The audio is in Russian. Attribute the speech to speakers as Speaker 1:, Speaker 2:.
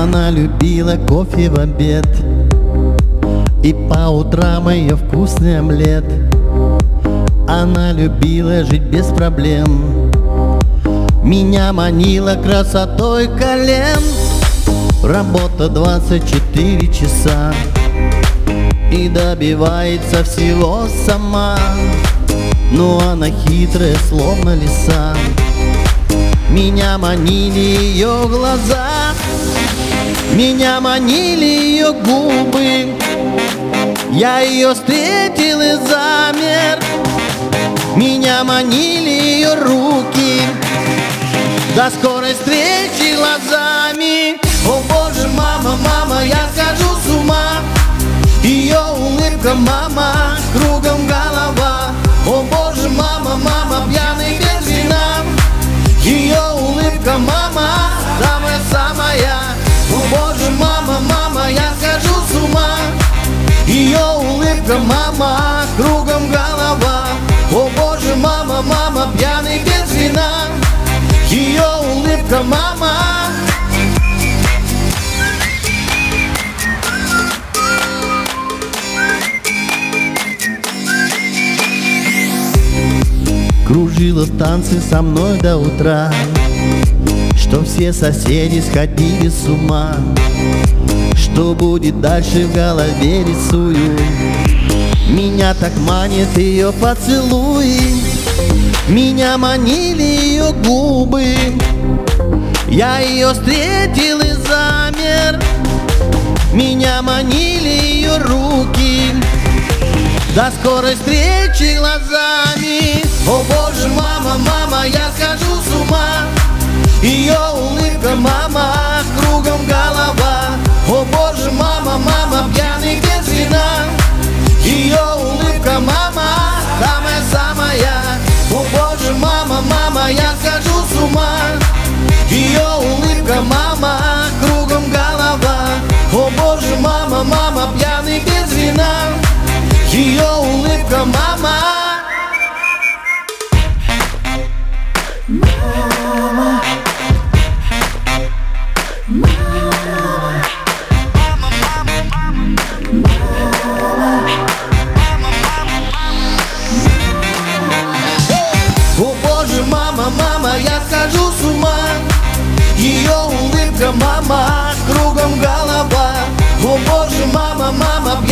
Speaker 1: Она любила кофе в обед и по утрам ее вкусный омлет. Она любила жить без проблем, меня манила красотой колен. Работа 24 часа и добивается всего сама. Но она хитрая, словно лиса, меня манили ее глаза, меня манили ее губы. Я ее встретил и замер, меня манили ее руки. До скорой встречи глазами. О боже, мама, мама, я схожу с ума. Ее улыбка, мама, кругом голова. О боже, мама, мама, пьяный без вина. Ее улыбка, мама, самая-самая. О боже, мама, мама, я схожу с ума. Ее улыбка, мама, кругом голова. О боже, мама, мама, пьяный без вина. Ее улыбка, мама. Кружила в танцы со мной до утра, что все соседи сходили с ума. Что будет дальше, в голове рисую. Меня так манит ее поцелуи, меня манили ее губы. Я ее встретил и замер, меня манили ее руки. До скорой встречи глазами. О боже, мама, мама, я схожу с ума. Ее улыбка, мама, кругом голова. О боже, мама, мама, пьяный без вина. Ее улыбка, мама, самая-самая. О боже, мама, мама, я схожу с ума. Ее улыбка, мама, кругом голова. О боже, мама, мама, пьяный без вина. Ее улыбка, мама. Мама. О боже, мама, мама, я схожу с ума. Ее улыбка, мама, кругом голова. О боже, мама, мама,